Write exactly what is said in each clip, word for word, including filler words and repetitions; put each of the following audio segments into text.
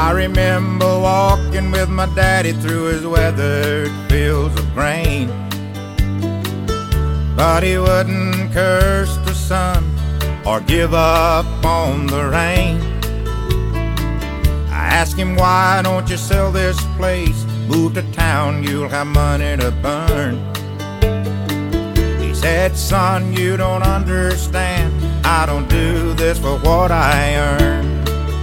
I remember walking with my daddy through his weathered fields of grain, but he wouldn't curse the sun or give up on the rain. I asked him, why don't you sell this place? Move to town, you'll have money to burn. He said, son, you don't understand. I don't do this for what I earn.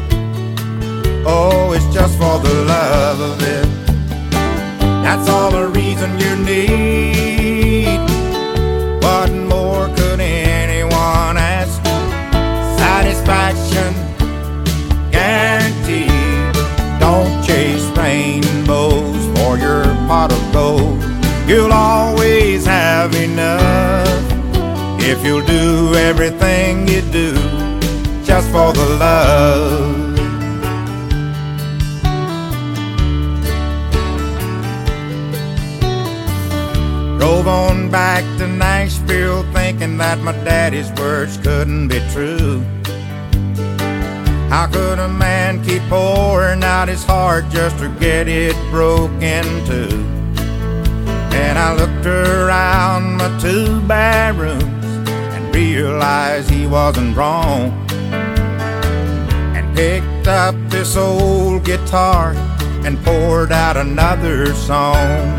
Oh, it's just for the love of it. That's all the reason you need. What more could anyone ask? Satisfaction guaranteed. Don't chase rainbows for your pot of gold. You'll always have enough if you'll do everything you do just for the love. Drove on back to Nashville thinking that my daddy's words couldn't be true. How could a man keep pouring out his heart just to get it broken too? And I looked around my two bedrooms and realized he wasn't wrong, and picked up this old guitar and poured out another song.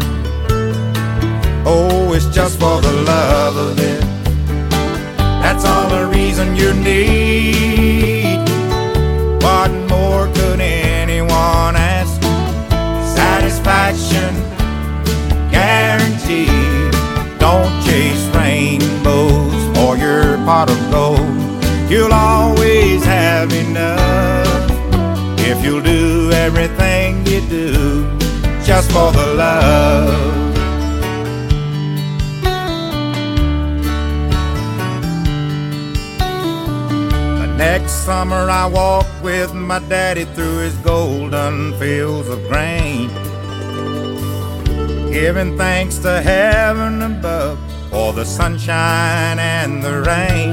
Oh, it's just for the love of it. That's all the reason you need. What more could anyone ask? Satisfaction guaranteed. Don't chase rainbows for your pot of gold. You'll always have enough if you'll do everything you do just for the love. Next summer I walked with my daddy through his golden fields of grain, giving thanks to heaven above for the sunshine and the rain.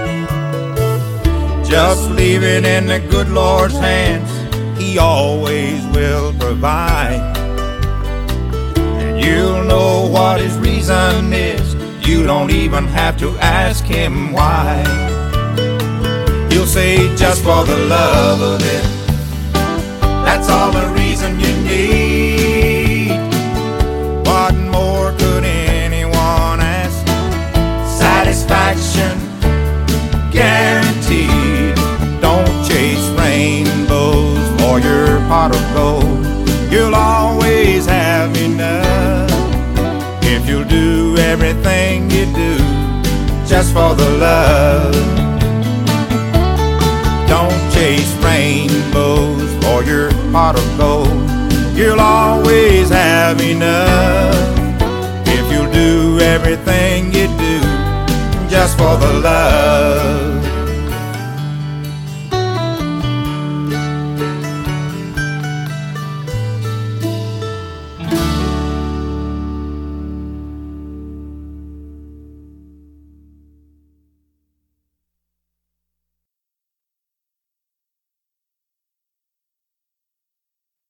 Just leave it in the good Lord's hands. He always will provide, and you'll know what his reason is. You don't even have to ask him why. You'll say just for the love of it. That's all the reason you need. What more could anyone ask? Satisfaction guaranteed. Don't chase rainbows for your pot of gold. You'll always have enough if you'll do everything you do just for the love. Don't chase rainbows for your pot of gold. You'll always have enough if you'll do everything you do just for the love.